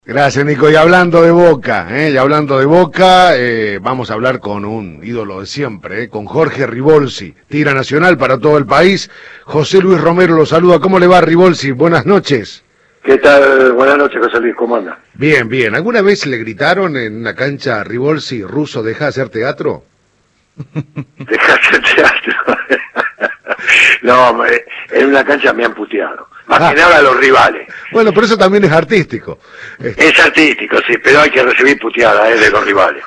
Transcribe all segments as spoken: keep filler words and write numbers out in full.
Gracias, Nico. Y hablando de Boca, ¿eh? y hablando de Boca, eh, vamos a hablar con un ídolo de siempre, ¿eh? con Jorge Ribolsi, tira nacional para todo el país. José Luis Romero lo saluda. ¿Cómo le va, Ribolsi? Buenas noches. ¿Qué tal? Buenas noches, José Luis. ¿Cómo anda? Bien, bien. ¿Alguna vez le gritaron en una cancha a Ribolsi, ruso, deja de hacer teatro? Deja de hacer teatro. No, en una cancha me han puteado. Más ah. que nada a los rivales. Bueno, pero eso también es artístico. Es artístico, sí, pero hay que recibir puteadas ¿eh? de los rivales.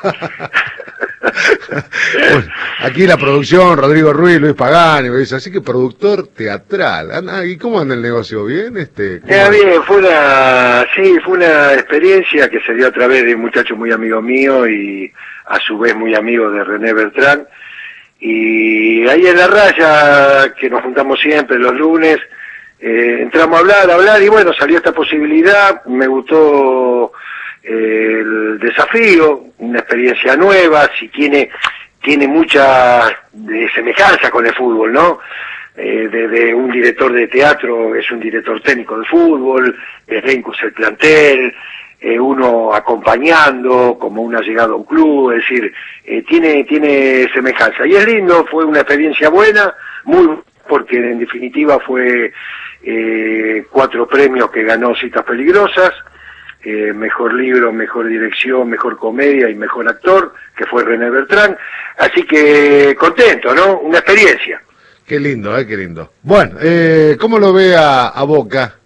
Bueno, aquí la producción, Rodrigo Ruiz, Luis Pagani, dice, así que productor teatral. ¿Y cómo anda el negocio? ¿Bien? Este, ya, bien, fue una, sí, fue una experiencia que se dio a través de un muchacho muy amigo mío y a su vez muy amigo de René Bertrán. Y ahí en la raya, que nos juntamos siempre los lunes, eh, entramos a hablar, a hablar, y bueno, salió esta posibilidad, me gustó eh, el desafío, una experiencia nueva, si tiene, tiene mucha de semejanza con el fútbol, ¿no? Eh, de, de un director de teatro es un director técnico de fútbol, el elenco es el plantel, eh, uno acompañando como una llegada a un club, es decir, eh, tiene tiene semejanza. Y es lindo, fue una experiencia buena, muy porque en definitiva fue eh, cuatro premios que ganó Citas Peligrosas, eh, mejor libro, mejor dirección, mejor comedia y mejor actor, que fue René Bertrán, así que contento, ¿no? Una experiencia. Qué lindo, eh, qué lindo. Bueno, eh, ¿cómo lo ve a, a Boca?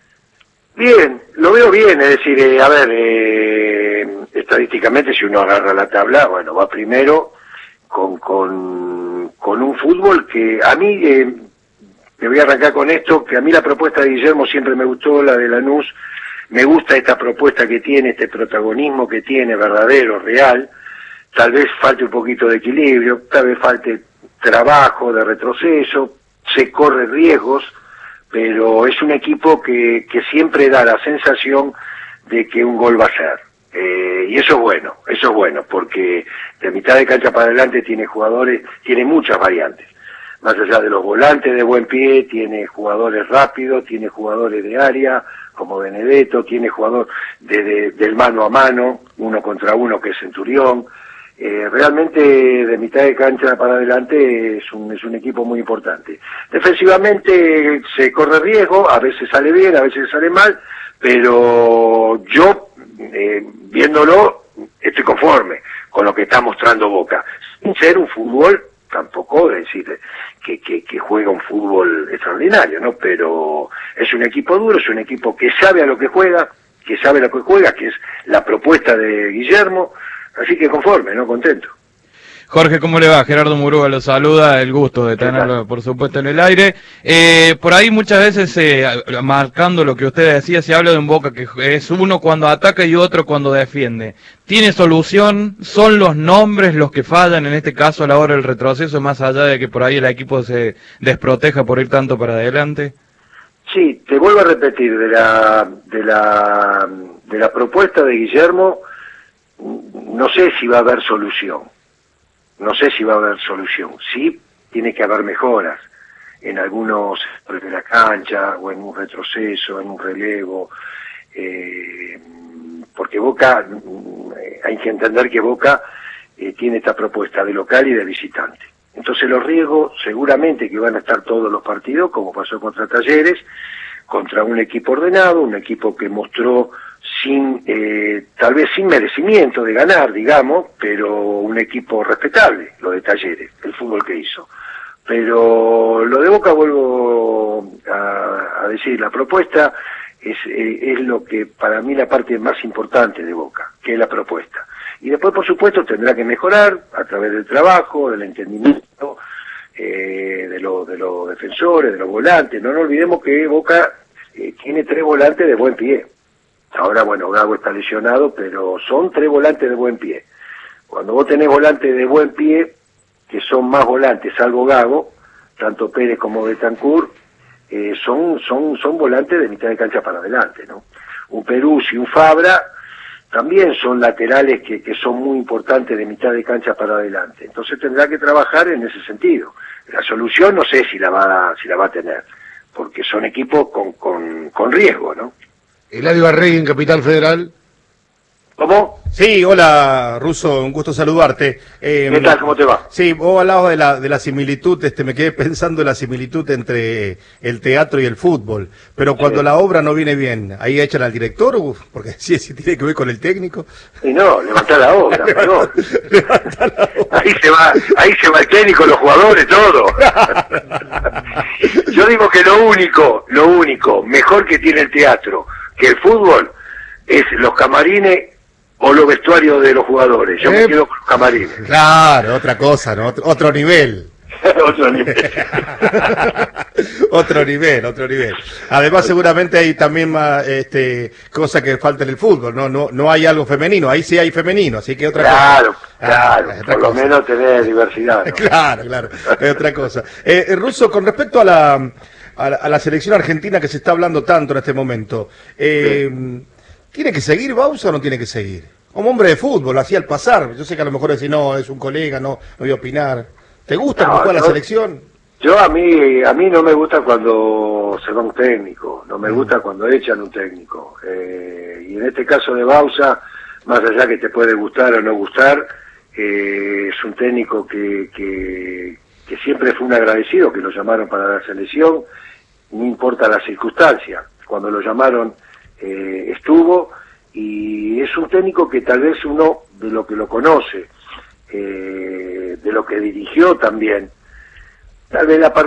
Bien, lo veo bien, es decir, eh, a ver, eh, estadísticamente si uno agarra la tabla, bueno, va primero con con, con un fútbol que a mí, eh, me voy a arrancar con esto, que a mí la propuesta de Guillermo siempre me gustó, la de Lanús, me gusta esta propuesta que tiene, este protagonismo que tiene, verdadero, real, tal vez falte un poquito de equilibrio, tal vez falte trabajo, de retroceso, se corre riesgos, pero es un equipo que, que siempre da la sensación de que un gol va a ser. Eh, y eso es bueno, eso es bueno, porque de mitad de cancha para adelante tiene jugadores, tiene muchas variantes. Más allá de los volantes de buen pie, tiene jugadores rápidos, tiene jugadores de área, como Benedetto, tiene jugador de, de, del mano a mano, uno contra uno que es Centurión. Eh, realmente de mitad de cancha para adelante es un, es un equipo muy importante. Defensivamente se corre riesgo, a veces sale bien, a veces sale mal, pero yo, eh, viéndolo, estoy conforme con lo que está mostrando Boca. Sin ser un fútbol, tampoco decir que, que, que juega un fútbol extraordinario, ¿no? Pero es un equipo duro, es un equipo que sabe a lo que juega, que sabe a lo que juega, que es la propuesta de Guillermo. Así que conforme, ¿no? Contento. Jorge, ¿cómo le va? Gerardo Murúa lo saluda, el gusto de tenerlo, por supuesto, en el aire. Eh, por ahí muchas veces, eh, marcando lo que usted decía, se habla de un Boca que es uno cuando ataca y otro cuando defiende. ¿Tiene solución? ¿Son los nombres los que fallan, en este caso a la hora del retroceso, más allá de que por ahí el equipo se desproteja por ir tanto para adelante? Sí, te vuelvo a repetir, de la, de la, de la propuesta de Guillermo, no sé si va a haber solución, no sé si va a haber solución, sí tiene que haber mejoras en algunos sectores de la cancha, o en un retroceso, en un relevo, eh, porque Boca, hay que entender que Boca eh, tiene esta propuesta de local y de visitante, entonces los riesgos seguramente que van a estar todos los partidos, como pasó contra Talleres, contra un equipo ordenado, un equipo que mostró sin, eh, tal vez sin merecimiento de ganar, digamos, pero un equipo respetable, lo de Talleres, el fútbol que hizo. Pero lo de Boca, vuelvo a, a decir, la propuesta es, eh, es lo que para mí la parte más importante de Boca, que es la propuesta. Y después, por supuesto, tendrá que mejorar a través del trabajo, del entendimiento, eh, de, lo, de los defensores, de los volantes. No nos olvidemos que Boca eh, tiene tres volantes de buen pie. Ahora, bueno, Gago está lesionado, pero son tres volantes de buen pie. Cuando vos tenés volantes de buen pie, que son más volantes, salvo Gago, tanto Pérez como Betancur, eh, son, son, son volantes de mitad de cancha para adelante, ¿no? Un Peruzzi y un Fabra también son laterales que, que son muy importantes de mitad de cancha para adelante. Entonces tendrá que trabajar en ese sentido. La solución no sé si la va, si la va a tener, porque son equipos con, con, con riesgo, ¿no? Eladio Arregui en Capital Federal. ¿Cómo? Sí, hola Russo, un gusto saludarte. Eh, ¿Qué tal? ¿Cómo te va? Sí, vos hablabas de la, de la similitud, este, me quedé pensando en la similitud entre el teatro y el fútbol, pero cuando Sí. la obra no viene bien, ¿ahí echan al director? Uf, porque sí, sí tiene que ver con el técnico. Y no, levantá la obra, perdón. Levantá la obra. Ahí se va, ahí se va el técnico, los jugadores, todo. Yo digo que lo único, lo único mejor que tiene el teatro que el fútbol es los camarines o los vestuarios de los jugadores. Yo Eh, me quedo con los camarines. Claro, otra cosa, ¿no? Otro, otro nivel. Otro nivel. Otro nivel, otro nivel. Además, seguramente hay también más, este, cosas que falta en el fútbol, ¿no? No, no hay algo femenino, ahí sí hay femenino, así que otra Claro, cosa. claro, Ah, otra por lo cosa. menos tener diversidad, ¿no? Claro, claro, es otra cosa. Eh, eh, Russo, con respecto a la, a la, a la selección argentina que se está hablando tanto en este momento, eh, ¿tiene que seguir Bausa o no tiene que seguir? Como hombre de fútbol, así al pasar, yo sé que a lo mejor decir, no, es un colega, no, no voy a opinar. ¿Te gusta No, cómo juega la yo- selección? Yo a mí, a mí no me gusta cuando se va un técnico, no me Mm. gusta cuando echan un técnico. Eh, y en este caso de Bausa, más allá que te puede gustar o no gustar, eh, es un técnico que, que, que siempre fue un agradecido, que lo llamaron para la selección, no importa la circunstancia. Cuando lo llamaron eh, estuvo, y es un técnico que tal vez uno, de lo que lo conoce, eh, de lo que dirigió también, tal vez la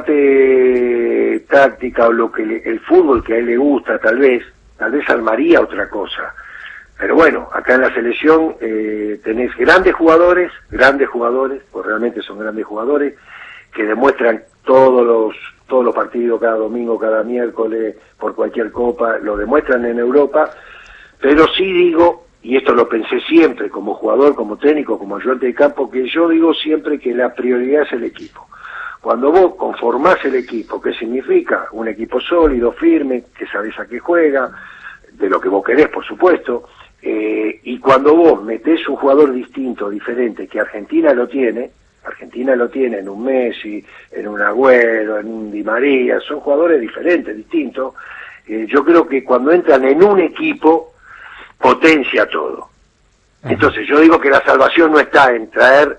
parte táctica o lo que le- el fútbol que a él le gusta, tal vez, tal vez armaría otra cosa. Pero bueno, acá en la selección eh, tenés grandes jugadores, grandes jugadores, pues realmente son grandes jugadores, que demuestran todos los todos los partidos, cada domingo, cada miércoles, por cualquier copa, lo demuestran en Europa, pero sí digo, y esto lo pensé siempre como jugador, como técnico, como ayudante de campo, que yo digo siempre que la prioridad es el equipo. Cuando vos conformás el equipo, ¿qué significa? Un equipo sólido, firme, que sabés a qué juega, de lo que vos querés, por supuesto, eh, y cuando vos metés un jugador distinto, diferente, que Argentina lo tiene, Argentina lo tiene en un Messi, en un Agüero, en un Di María, son jugadores diferentes, distintos, eh, yo creo que cuando entran en un equipo, potencia todo. Entonces yo digo que la salvación no está en traer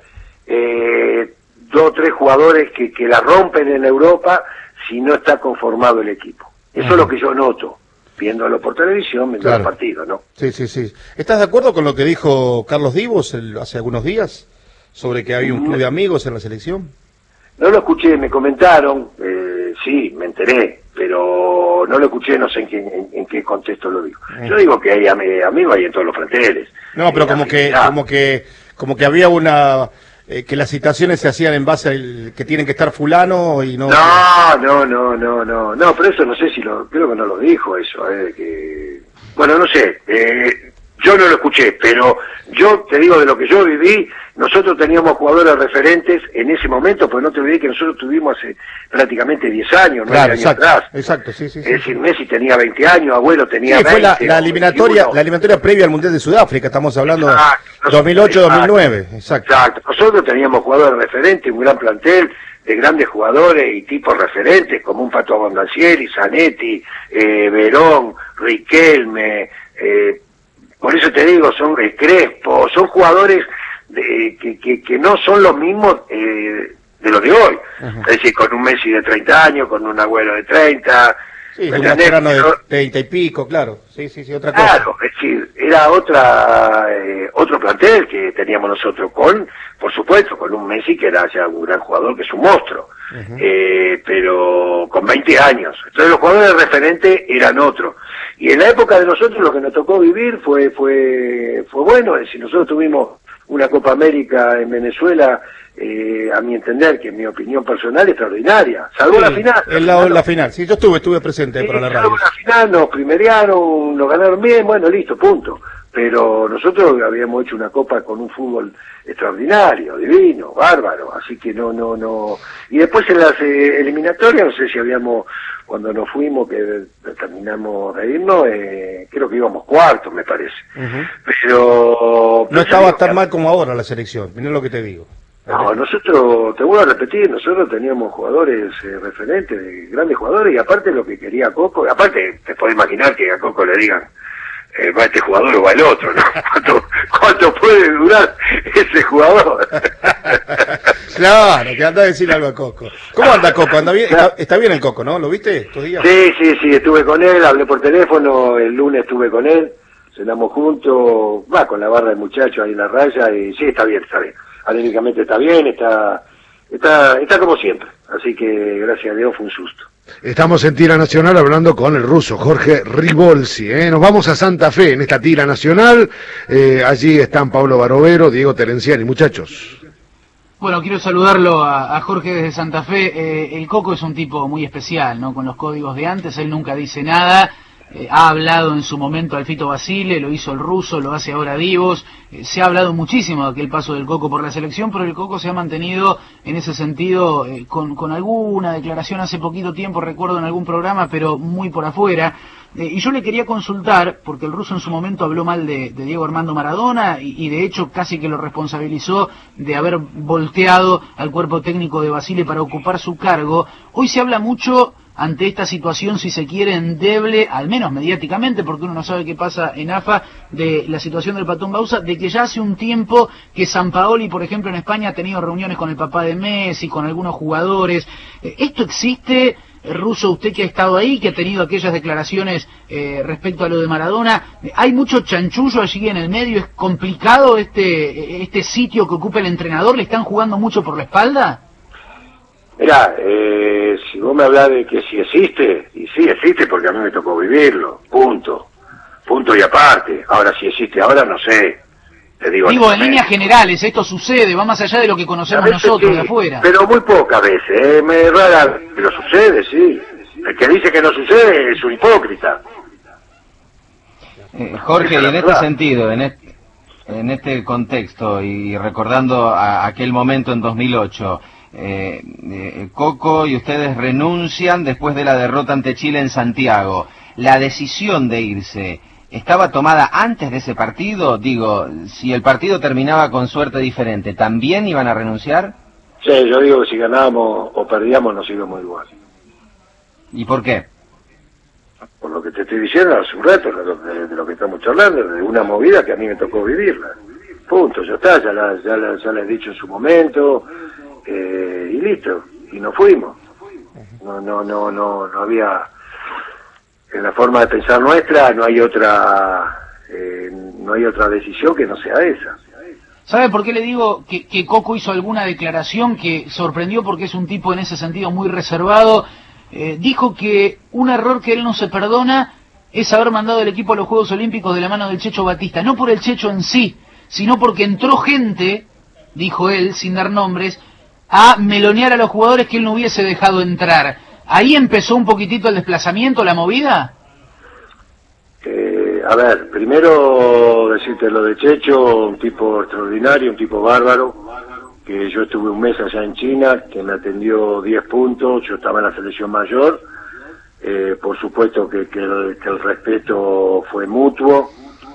eh, dos o tres jugadores que, que la rompen en Europa si no está conformado el equipo. Eso es lo que yo noto, viéndolo por televisión, viendo Claro. el partido, ¿no? Sí, sí, sí. ¿Estás de acuerdo con lo que dijo Carlos Divos el- hace algunos días sobre que hay un club de amigos en la selección? No lo escuché, me comentaron, eh, sí, me enteré, pero no lo escuché, no sé en qué, en, en qué contexto lo digo. Yo digo que hay ami- amigos ahí en todos los planteles. No, pero Eh, como que, afinidad. como que, como que había una, eh, que las citaciones se hacían en base al que tienen que estar fulano y no. No, no, no, no, no, no, pero eso no sé si lo, creo que no lo dijo eso, eh, que, bueno, no sé, eh, yo no lo escuché, pero yo te digo de lo que yo viví, nosotros teníamos jugadores referentes en ese momento, pues no te olvides que nosotros tuvimos hace prácticamente diez años, nueve Claro, años exacto, atrás. exacto, sí, sí, sí. Es decir, Messi tenía veinte años, Abuelo tenía Sí, veinte. fue la, la o eliminatoria, veintiuno. la eliminatoria previa al Mundial de Sudáfrica, estamos hablando de Exacto. dos mil ocho dos mil nueve, exacto. Exacto. Nosotros teníamos jugadores referentes, un gran plantel de grandes jugadores y tipos referentes como un Pato Abondancieri, Zanetti, eh, Verón, Riquelme, eh, por eso te digo, son eh, Crespo, son jugadores de, que, que, que no son los mismos eh, de los de hoy. Ajá. Es decir, con un Messi de treinta años, con un Agüero de treinta. Sí, ¿me un entendés? veterano de Pero- treinta y pico, claro. Sí, sí, sí, otra cosa. Claro, es decir, era otra eh, otro plantel que teníamos nosotros con, por supuesto, con un Messi que era ya un gran jugador, que es un monstruo, Ujú. eh, pero con veinte años. Entonces los jugadores referentes eran otros. Y en la época de nosotros lo que nos tocó vivir fue fue fue bueno, es decir, nosotros tuvimos una Copa América en Venezuela, eh, a mi entender, que en mi opinión personal, extraordinaria, salvo la Sí, final. en la, la final, sí, yo estuve, estuve presente Sí, para la claro, radio. la final nos primerearon, nos ganaron bien, bueno, listo, punto. Pero nosotros habíamos hecho una copa con un fútbol extraordinario, divino, bárbaro, así que no, no, no. Y después en las eh, eliminatorias, no sé si habíamos, cuando nos fuimos, que terminamos de irnos, eh, creo que íbamos cuartos, me parece. Ujú. Pero... No pero estaba digo tan que- mal como ahora la selección, mirá lo que te digo. No, nosotros, te vuelvo a repetir, nosotros teníamos jugadores eh, referentes, de grandes jugadores, y aparte lo que quería Coco, aparte te podés imaginar que a Coco le digan, eh, va este jugador o va el otro, ¿no? Cuando, puede durar ese jugador. Claro, que anda a decirle algo a Coco. ¿Cómo anda Coco? ¿Anda bien? Está, está bien el Coco, ¿no? ¿Lo viste estos días? Sí, sí, sí, estuve con él, hablé por teléfono, el lunes estuve con él, cenamos juntos, va con la barra de muchachos ahí en la raya, y sí, está bien, está bien. Anímicamente está bien, está, está, está como siempre. Así que, gracias a Dios, fue un susto. Estamos en Tira Nacional hablando con el ruso Jorge Ribolsi, ¿eh? Nos vamos a Santa Fe en esta Tira Nacional. Eh, allí están Pablo Barovero, Diego Terenciani. Muchachos. Bueno, quiero saludarlo a, a Jorge desde Santa Fe. Eh, el Coco es un tipo muy especial, ¿no? Con los códigos de antes, él nunca dice nada. Eh, ha hablado en su momento Alfito Basile, lo hizo el ruso, lo hace ahora Divos. Eh, se ha hablado muchísimo de aquel paso del Coco por la selección, pero el Coco se ha mantenido en ese sentido eh, con, con alguna declaración hace poquito tiempo, recuerdo en algún programa, pero muy por afuera. Eh, y yo le quería consultar, porque el ruso en su momento habló mal de, de Diego Armando Maradona y, y de hecho casi que lo responsabilizó de haber volteado al cuerpo técnico de Basile para ocupar su cargo. Hoy se habla mucho ante esta situación, si se quiere, endeble, al menos mediáticamente, porque uno no sabe qué pasa en A F A, de la situación del Patón Bausa, de que ya hace un tiempo que Sampaoli, por ejemplo, en España ha tenido reuniones con el papá de Messi, con algunos jugadores. ¿Esto existe? Russo, usted que ha estado ahí, que ha tenido aquellas declaraciones eh, respecto a lo de Maradona, ¿hay mucho chanchullo allí en el medio? ¿Es complicado este, este sitio que ocupa el entrenador? ¿Le están jugando mucho por la espalda? Mirá, eh, si vos me hablás de que si existe, y sí existe porque a mí me tocó vivirlo, punto, punto y aparte. Ahora si existe ahora no sé, te digo. Digo, en líneas generales, esto sucede, va más allá de lo que conocemos nosotros sí, de afuera. Pero muy pocas veces, eh, me rara, pero sucede, sí. El que dice que no sucede es un hipócrita. Eh, Jorge, y en este sentido, en este, en este contexto, y recordando a aquel momento en dos mil ocho, Eh, eh, Coco y ustedes renuncian después de la derrota ante Chile en Santiago. ¿La decisión de irse estaba tomada antes de ese partido? Digo, si el partido terminaba con suerte diferente, ¿también iban a renunciar? Sí, yo digo que si ganábamos o perdíamos nos íbamos igual. ¿Y por qué? Por lo que te estoy diciendo hace un rato, de lo, de, de lo que estamos charlando, de una movida que a mí me tocó vivirla. Punto, ya está, ya la, ya la, ya la he dicho en su momento. Eh, y listo, y nos fuimos. No, no, no, no, no había, en la forma de pensar nuestra, no hay otra, eh, no hay otra decisión que no sea esa. ¿Sabe por qué le digo que, que Coco hizo alguna declaración que sorprendió porque es un tipo en ese sentido muy reservado? Eh, dijo que un error que él no se perdona es haber mandado el equipo a los Juegos Olímpicos de la mano del Checho Batista, no por el Checho en sí, sino porque entró gente, dijo él, sin dar nombres, a melonear a los jugadores que él no hubiese dejado entrar. ¿Ahí empezó un poquitito el desplazamiento, la movida? Eh, a ver, primero decirte lo de Checho, un tipo extraordinario, un tipo bárbaro, que yo estuve un mes allá en China, que me atendió diez puntos, yo estaba en la selección mayor, eh, por supuesto que, que, el, que el respeto fue mutuo,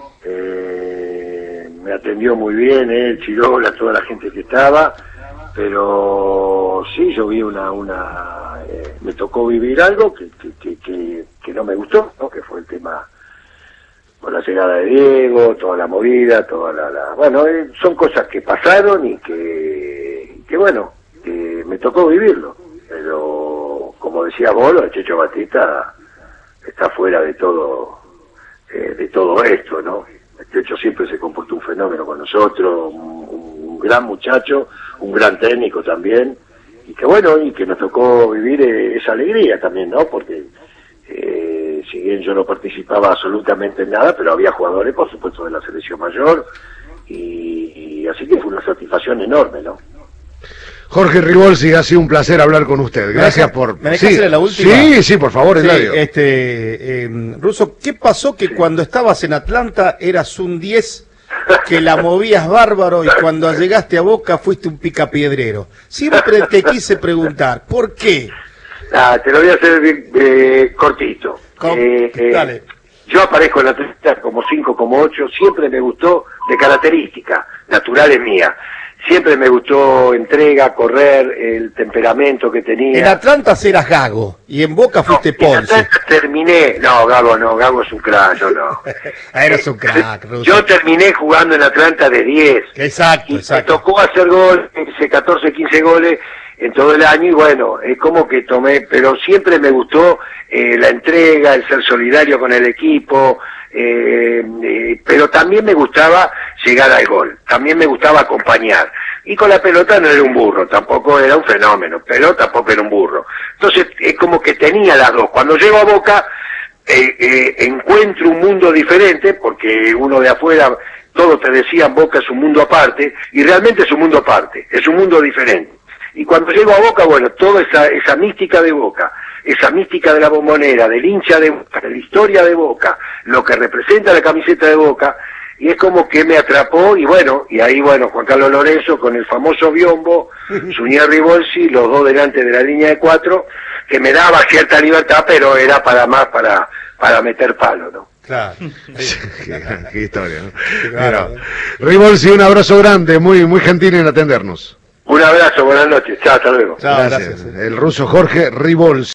eh, me atendió muy bien, él, Chirola, toda la gente que estaba, pero sí, yo vi una, una eh, me tocó vivir algo que, que, que, que, que no me gustó, ¿no? Que fue el tema con la llegada de Diego, toda la movida, toda la, la bueno, eh, son cosas que pasaron y que, que bueno, que me tocó vivirlo, pero como decía vos, el Checho Batista está fuera de todo, eh, de todo esto, ¿no? El Checho siempre se comportó un fenómeno con nosotros, un, un gran muchacho, un gran técnico también, y que bueno, y que nos tocó vivir eh, esa alegría también, ¿no? Porque eh, si bien yo no participaba absolutamente en nada, pero había jugadores, por supuesto, de la selección mayor, y, y así que fue una satisfacción enorme, ¿no? Jorge Ribolsi, ha sido un placer hablar con usted. Gracias por... ¿Me dejas sí, la última? Sí, sí, por favor, sí, Eladio. Este, eh, Russo, ¿qué pasó que cuando estabas en Atlanta eras un diez, que la movías bárbaro, y cuando llegaste a Boca fuiste un picapiedrero? Siempre te quise preguntar, ¿por qué? Ah, te lo voy a hacer bien, eh, cortito. Com eh, eh, Dale. yo aparezco en la Atlanta como cinco, como ocho, siempre me gustó de característica, naturales mías. Siempre me gustó entrega, correr, el temperamento que tenía. En Atlanta eras Gago y en Boca fuiste no, Ponce. En Atlanta terminé, no, Gago no, Gago es un crack, yo no. Eres un crack, Russo. Yo terminé jugando en Atlanta de diez. Exacto, y exacto. me tocó hacer gol, catorce, quince goles en todo el año y bueno, es como que tomé, pero siempre me gustó eh, la entrega, el ser solidario con el equipo, eh, eh, pero también me gustaba llegar al gol, también me gustaba acompañar. Y con la pelota no era un burro, tampoco era un fenómeno, pero tampoco era un burro. Entonces es como que tenía las dos. Cuando llego a Boca eh, eh, encuentro un mundo diferente, porque uno de afuera, todos te decían Boca es un mundo aparte, y realmente es un mundo aparte, es un mundo diferente. Y cuando llego a Boca, bueno, toda esa, esa mística de Boca, esa mística de la Bombonera, del hincha de Boca, de la historia de Boca, lo que representa la camiseta de Boca, y es como que me atrapó, y bueno, y ahí bueno, Juan Carlos Lorenzo con el famoso biombo, Suñer Ribolsi, los dos delante de la línea de cuatro, que me daba cierta libertad, pero era para más, para, para meter palo, ¿no? Claro. qué, qué historia, ¿no? Qué claro. Mira, Ribolsi, un abrazo grande, muy, muy gentil en atendernos. Un abrazo, buenas noches, chao, hasta luego. Chao, Gracias. gracias. El ruso Jorge Ribolsi.